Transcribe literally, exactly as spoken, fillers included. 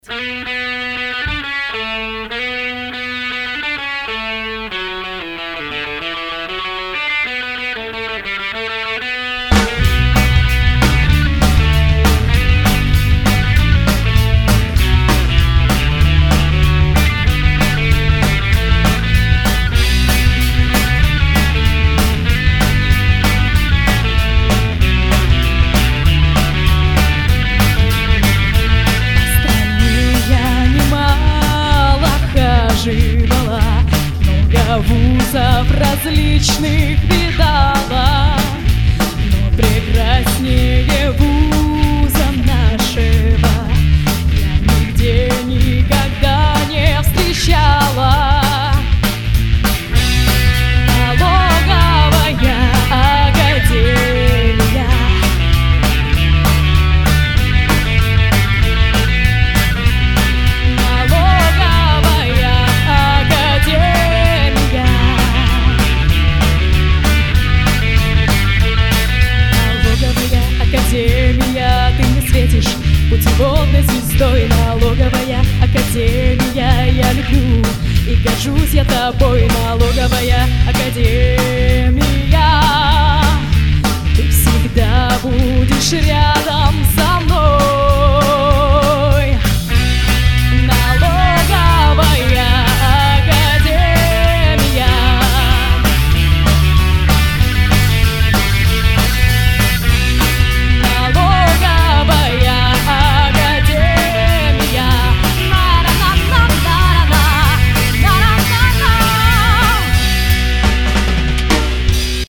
Много вузов различных видала, но прекраснее вуза нашего я нигде никогда не встречала. Налоговая академия. Академия, ты мне светишь путеводной звездой. Налоговая академия, я люблю и горжусь я тобой. Налоговая академия, ты всегда будешь рядом.